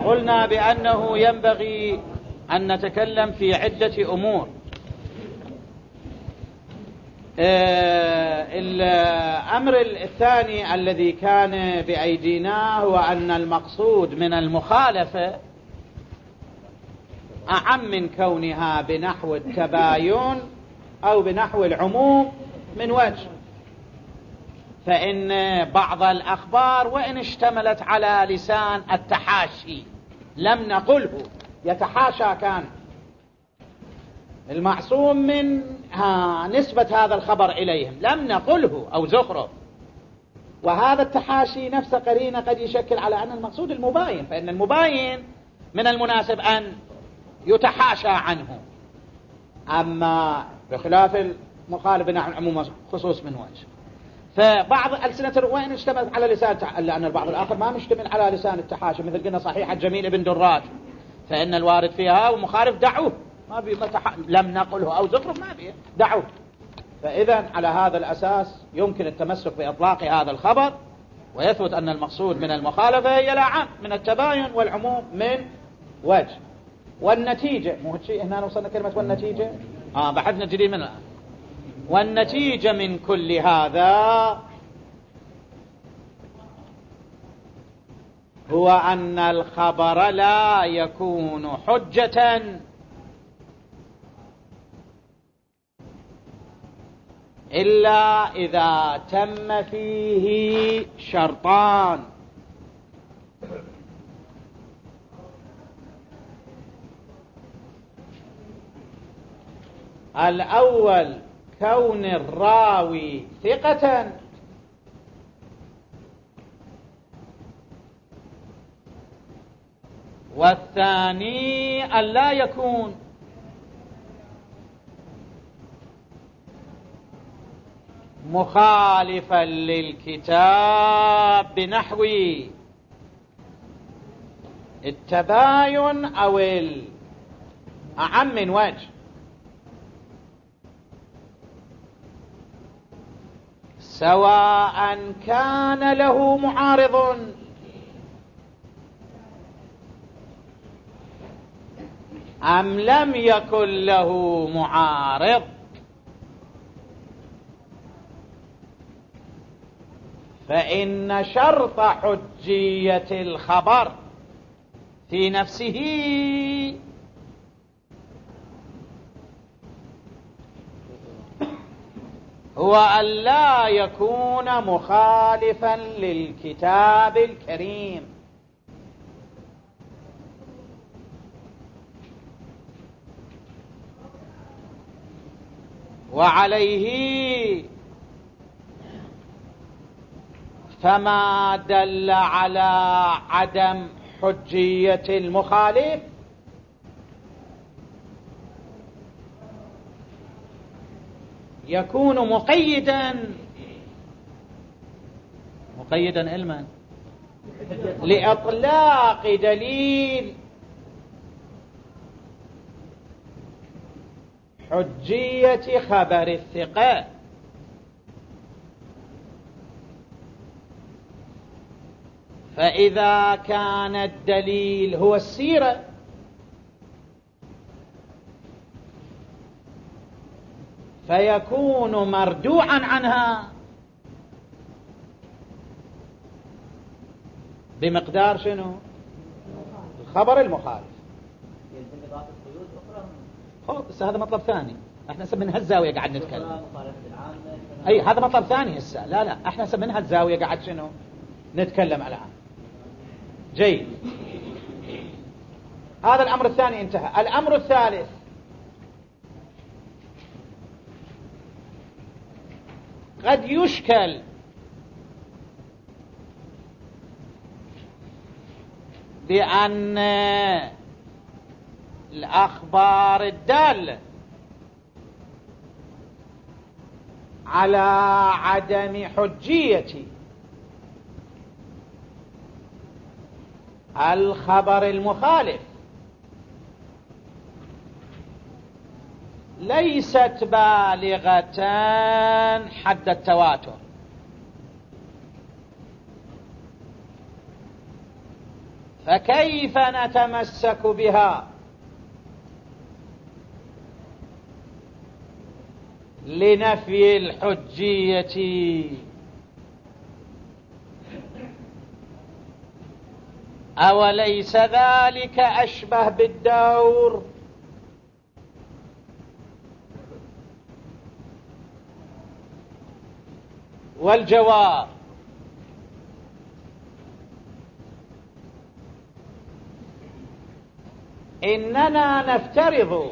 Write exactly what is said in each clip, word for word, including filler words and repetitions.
قلنا بأنه ينبغي أن نتكلم في عدة أمور. الأمر الثاني الذي كان بأيدينا هو أن المقصود من المخالفة أعم من كونها بنحو التباين أو بنحو العموم من وجه، فإن بعض الأخبار وإن اشتملت على لسان التحاشي لم نقله، يتحاشى كان المعصوم من ها نسبة هذا الخبر إليهم، لم نقله أو زخرف، وهذا التحاشي نفس قرينة قد يشكل على أن المقصود المباين، فإن المباين من المناسب أن يتحاشى عنه. أما بخلاف المخالف بنحو العموم خصوص من وجه، فبعض ألسنة وين اشتملت على لسان التح... لأن البعض الآخر ما مشتمل على لسان التحاشي، مثل قلنا صحيحة جميل بن دراج فإن الوارد فيها ومخالف دعوه، ما بي متح... لم نقله أو زخرف ما بيه دعوه. فإذا على هذا الأساس يمكن التمسك بإطلاق هذا الخبر، ويثبت أن المقصود من المخالفة هي الأعم من التباين والعموم من وجه. والنتيجة مو شيء هنا وصلنا كلمة والنتيجة آه بحثنا جديد من الآن. والنتيجة من كل هذا هو أن الخبر لا يكون حجة إلا إذا تم فيه شرطان: الأول كون الراوي ثقة، والثاني أن لا يكون مخالفا للكتاب بنحو التباين أو الأعم من وجه، سواء كان له معارض أم لم يكن له معارض. فإن شرط حجية الخبر في نفسه هو أن لا يكون مخالفا للكتاب الكريم، وعليه فما دل على عدم حجية المخالف يكون مقيدا مقيدا علما لإطلاق دليل حجية خبر الثقة. فإذا كان الدليل هو السيرة فيكون مردوعا عنها بمقدار شنو؟ الخبر المخالف. خب بس هذا مطلب ثاني، احنا هسه من هالزاوية قاعد نتكلم. اي هذا مطلب ثاني هسه، لا لا احنا هسه من هالزاوية قاعد شنو نتكلم الآن. جيد، هذا الأمر الثاني انتهى. الأمر الثالث: قد يشكل بأن الأخبار الدالة على عدم حجية الخبر المخالف ليست بالغة حد التواتر، فكيف نتمسك بها لنفي الحجية؟ أوليس ذلك أشبه بالدور؟ والجواب: إننا نفترض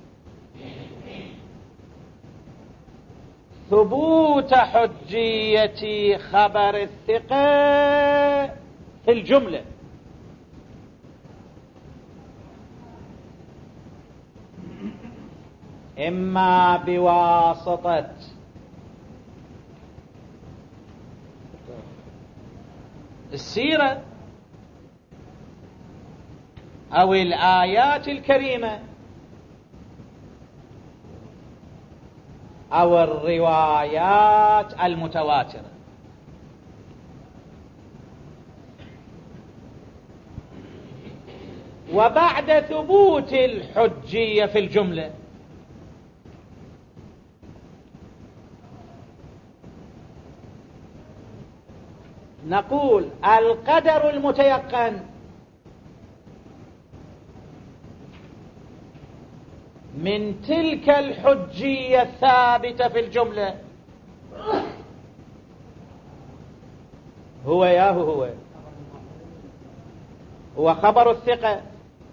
ثبوت حجية خبر الثقة في الجملة، إما بواسطة السيرة أو الآيات الكريمة أو الروايات المتواترة. وبعد ثبوت الحجية في الجملة نقول القدر المتيقن من تلك الحجية الثابتة في الجملة هو يا هو هو هو خبر الثقة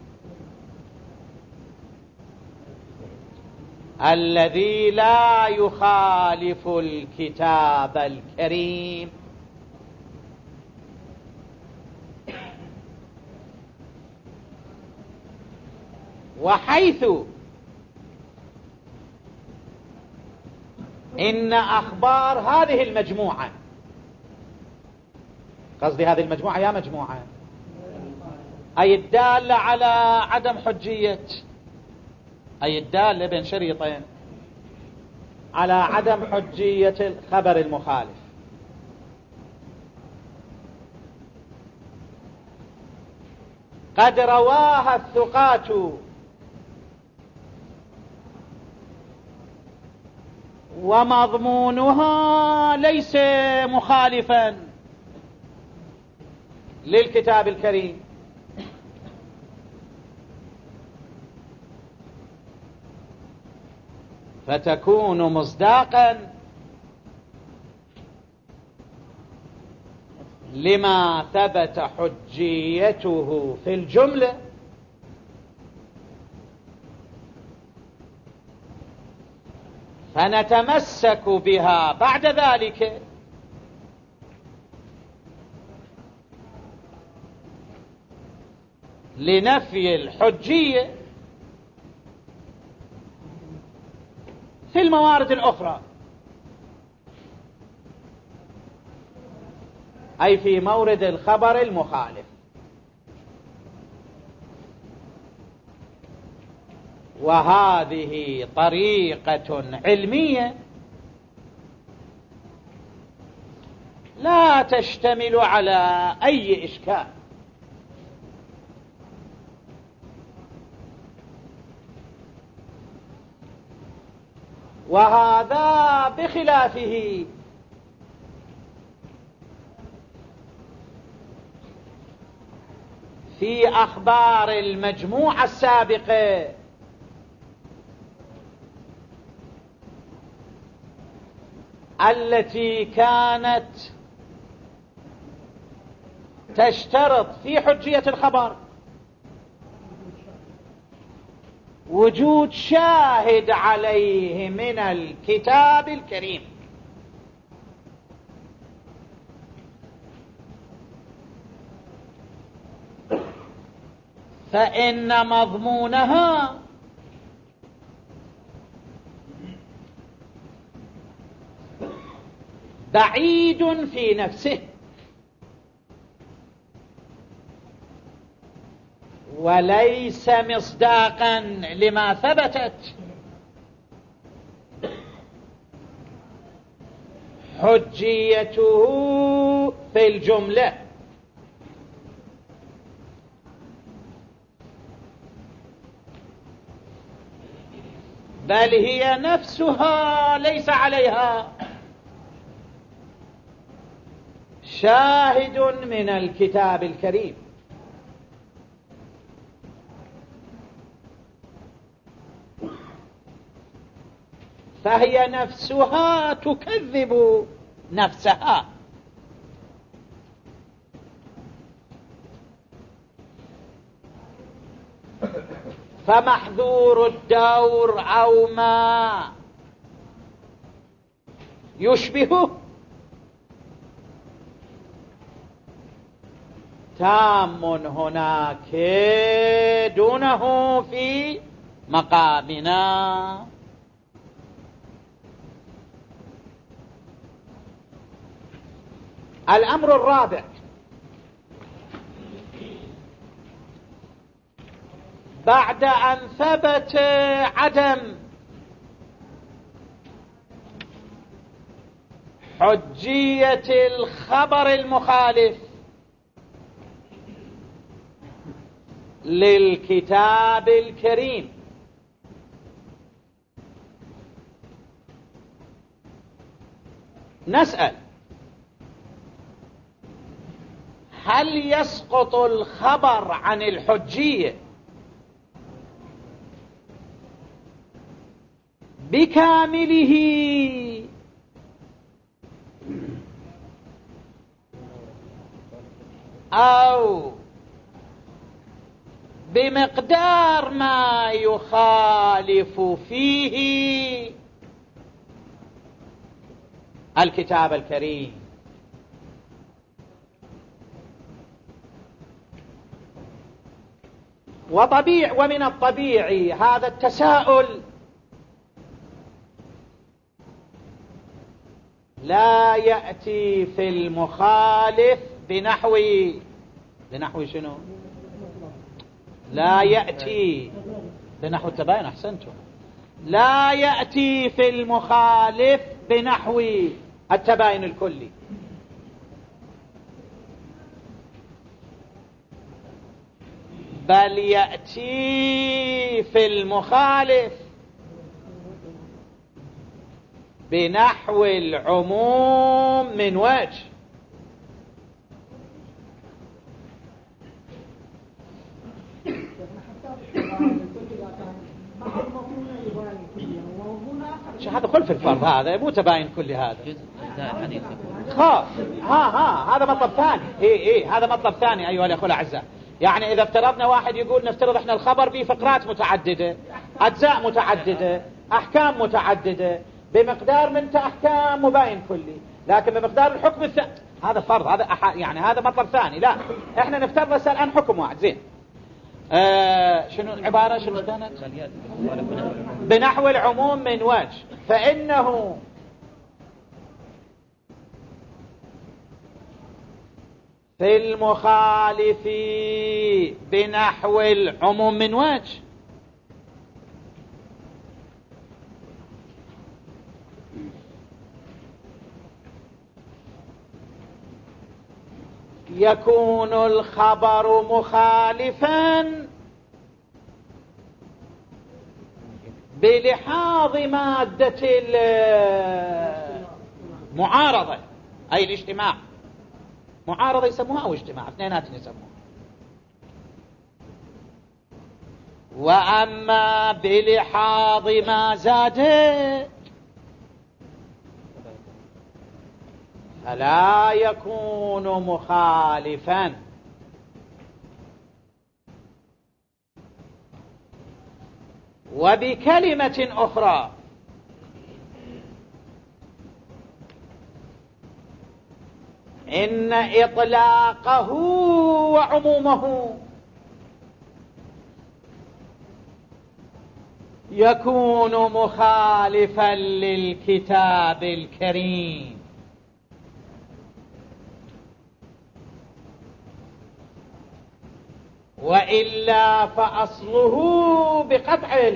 الذي لا يخالف الكتاب الكريم، وحيث إن أخبار هذه المجموعة، قصدي هذه المجموعة يا مجموعة، أي الدالة على عدم حجية، أي الدالة بين شريطين على عدم حجية الخبر المخالف، قد رواها الثقات ومضمونها ليس مخالفا للكتاب الكريم، فتكون مصداقا لما ثبت حجيته في الجملة، فنتمسك بها بعد ذلك لنفي الحجية في الموارد الأخرى، أي في مورد الخبر المخالف. وهذه طريقة علمية لا تشتمل على أي إشكال، وهذا بخلافه في أخبار المجموعة السابقة التي كانت تشترط في حجية الخبر وجود شاهد عليه من الكتاب الكريم، فإن مضمونها بعيد في نفسه وليس مصداقا لما ثبتت حجيته في الجملة، بل هي نفسها ليس عليها شاهد من الكتاب الكريم. فهي نفسها تكذب نفسها. فمحذور الدور أو ما يشبهه تام هناك دونه في مقامنا. الأمر الرابع: بعد أن ثبت عدم حجية الخبر المخالف للكتاب الكريم، نسأل: هل يسقط الخبر عن الحجية بكامله أو بمقدار ما يخالف فيه الكتاب الكريم؟ وطبيع ومن الطبيعي هذا التساؤل لا يأتي في المخالف بنحو بنحو شنو؟ لا يأتي بنحو التباين. أحسنتم. لا يأتي في المخالف بنحو التباين الكلي، بل يأتي في المخالف بنحو العموم من وجه. شو هذا خلف الفرض، هذا مو تباين كلي، هذا خاف. ها ها هذا مطلب ثاني. اي اي هذا مطلب ثاني ايها الاخوه الاعزاء. يعني اذا افترضنا واحد يقول نفترض احنا الخبر فيه فقرات متعدده، اجزاء متعدده، احكام متعدده، بمقدار من احكام مباين كلي، لكن بمقدار الحكم الثاني. هذا فرض، هذا أح... يعني هذا مطلب ثاني. لا، احنا نفترض بس الان حكم واحد. زين، آه شنو العباره؟ شنو كانت؟ بنحو العموم من وجه، فانه في المخالف بنحو العموم من وجه يكون الخبر مخالفا بلحاظ مادة المعارضة، أي الاجتماع. معارضة يسموها أو اجتماع، اثنينات يسموها. وأما بلحاظ ما زاد فلا يكون مخالفا. وبكلمة أخرى، إن إطلاقه وعمومه يكون مخالفا للكتاب الكريم، وإلا فأصله بقطع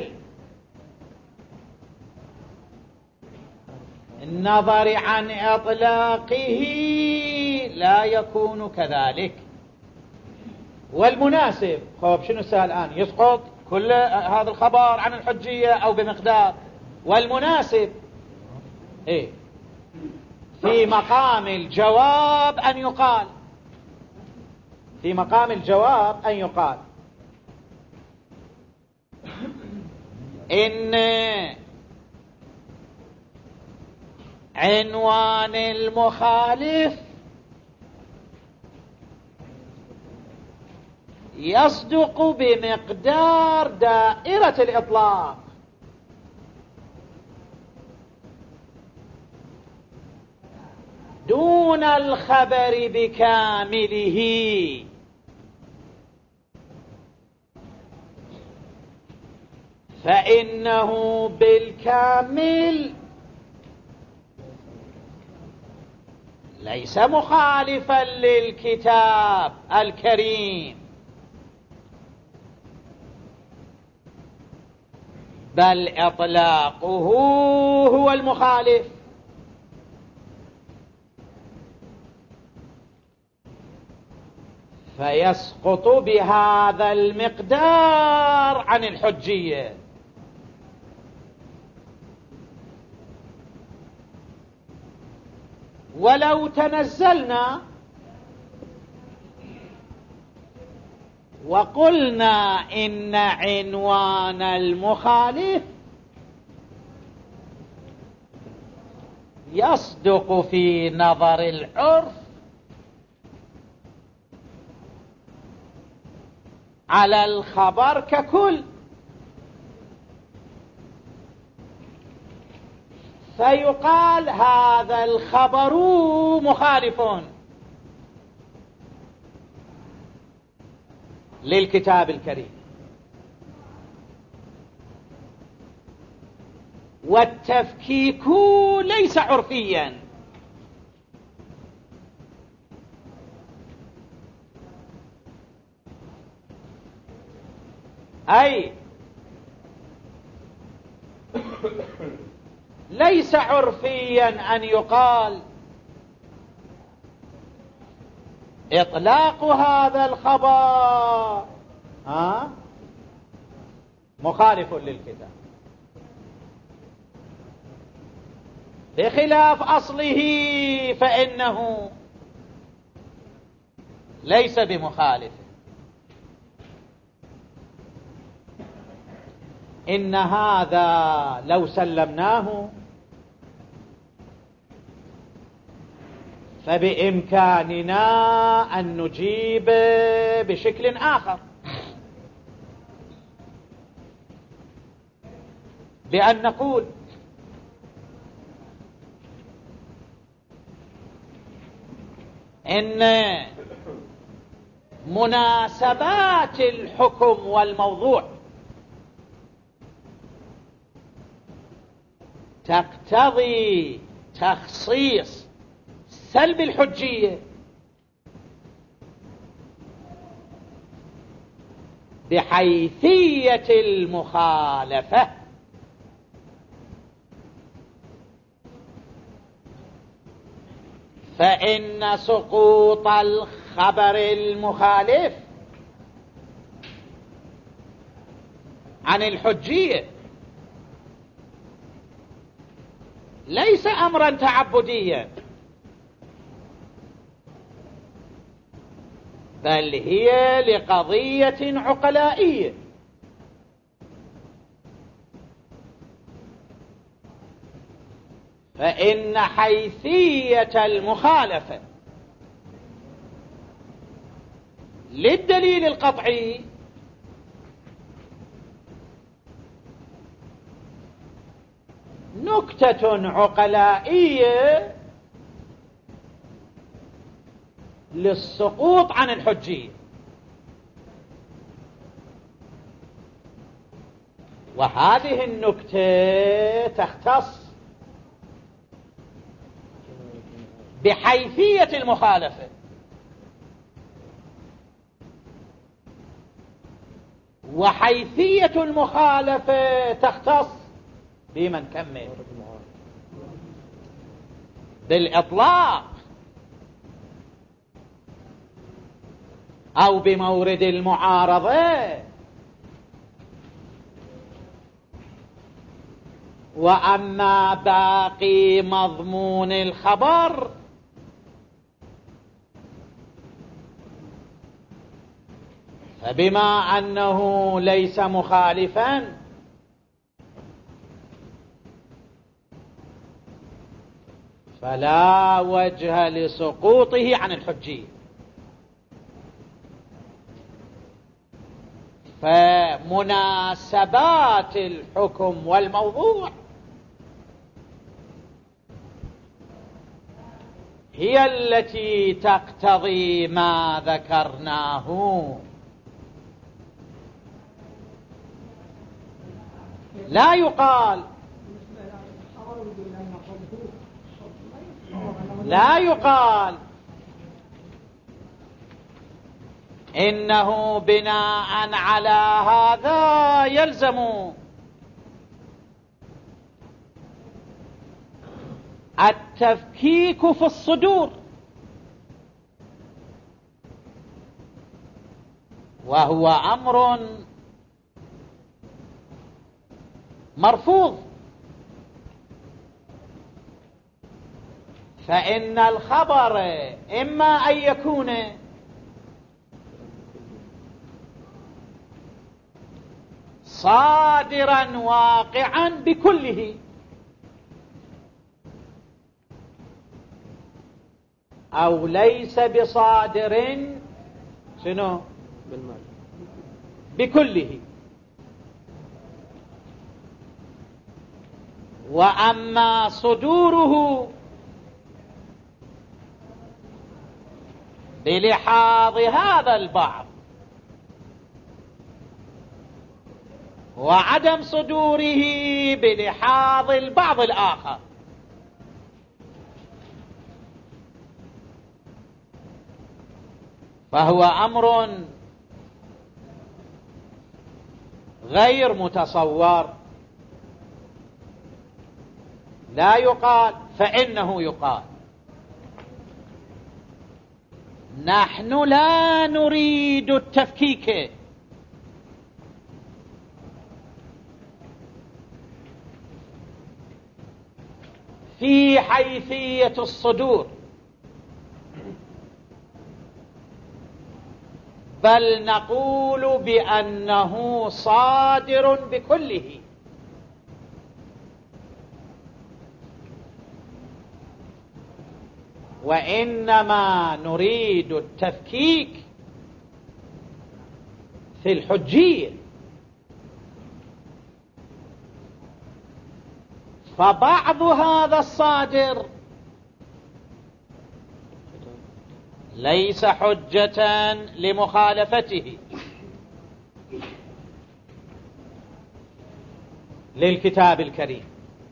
النظر عن إطلاقه لا يكون كذلك. والمناسب، خب شنو السؤال الآن؟ يسقط كل هذا الخبر عن الحجية أو بمقدار. والمناسب إيه في مقام الجواب أن يقال في مقام الجواب أن يقال إن عنوان المخالف يصدق بمقدار دائرة الإطلاق، دون الخبر بكامله، فإنه بالكامل ليس مخالفا للكتاب الكريم، بل إطلاقه هو المخالف. فيسقط بهذا المقدار عن الحجية. ولو تنزلنا وقلنا إن عنوان المخالف يصدق في نظر العرف على الخبر ككل، فيقال هذا الخبر مخالف للكتاب الكريم. والتفكيك ليس عرفيا، أي ليس عرفيا أن يقال إطلاق هذا الخبر ها مخالف للكتاب، بخلاف أصله فإنه ليس بمخالف. إن هذا لو سلمناه فبإمكاننا أن نجيب بشكل آخر، بأن نقول إن مناسبات الحكم والموضوع تقتضي تخصيص سلب الحجية بحيثية المخالفة، فإن سقوط الخبر المخالف عن الحجية ليس أمرا تعبديا، بل هي لقضية عقلائية. فإن حيثية المخالفة للدليل القطعي نكتة عقلائية للسقوط عن الحجية، وهذه النكتة تختص بحيثية المخالفة، وحيثية المخالفة تختص بمن كمل بالإطلاق أو بمورد المعارضة. وأما باقي مضمون الخبر فبما أنه ليس مخالفا فلا وجه لسقوطه عن الحجية. فمناسبات الحكم والموضوع هي التي تقتضي ما ذكرناه. لا يقال لا يقال إنه بناء على هذا يلزم التفكيك في الصدور، وهو أمر مرفوض. فإن الخبر إما أن يكون صادرا واقعا بكله، أو ليس بصادر شنو بكله. وأما صدوره بلحاظ هذا البعض وعدم صدوره بلحاظ البعض الآخر، فهو أمر غير متصور. لا يقال فإنه يقال. نحن لا نريد التفكيك في حيثية الصدور، بل نقول بأنه صادر بكله. وإنما نريد التفكيك في الحجية. فبعض هذا الصادر ليس حجة لمخالفته للكتاب الكريم،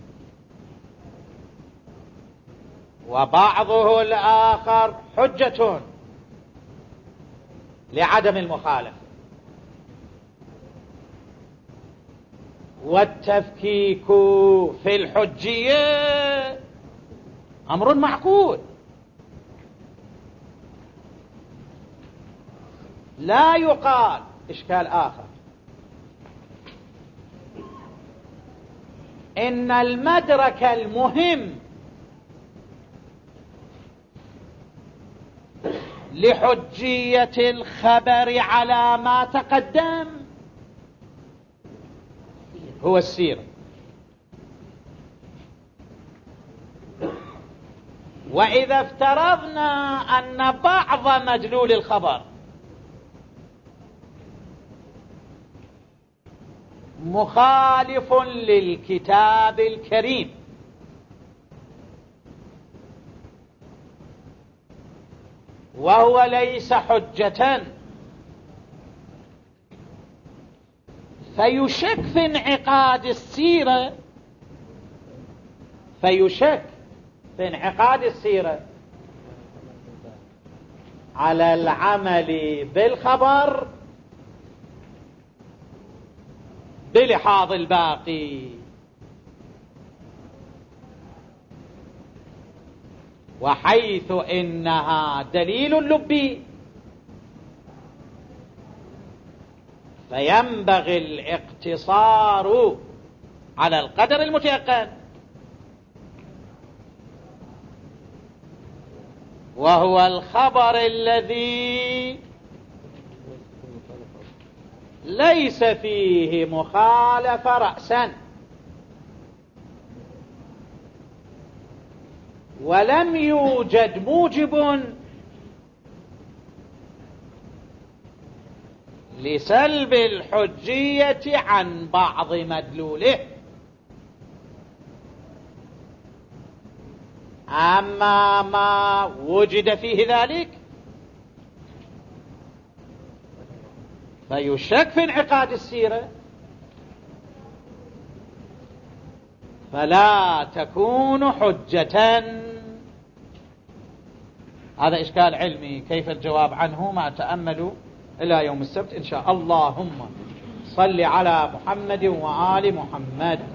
وبعضه الآخر حجة لعدم المخالفة. والتفكيك في الحجية أمر معقول. لا يقال إشكال آخر إن المدرك المهم لحجية الخبر على ما تقدم هو السيرة. وإذا افترضنا أن بعض مدلول الخبر مخالف للكتاب الكريم وهو ليس حجة، فيشك في انعقاد السيرة فيشك في انعقاد السيرة على العمل بالخبر بلحاظ الباقي. وحيث إنها دليل لبي فينبغي الاقتصار على القدر المتيقن، وهو الخبر الذي ليس فيه مخالفة رأسا، ولم يوجد موجب لسلب الحجية عن بعض مدلوله. أما ما وجد فيه ذلك فيشك في انعقاد السيرة، فلا تكون حجة. هذا إشكال علمي، كيف الجواب عنه ما تأملوا إلى يوم السبت إن شاء الله. اللهم صل على محمد وآل محمد.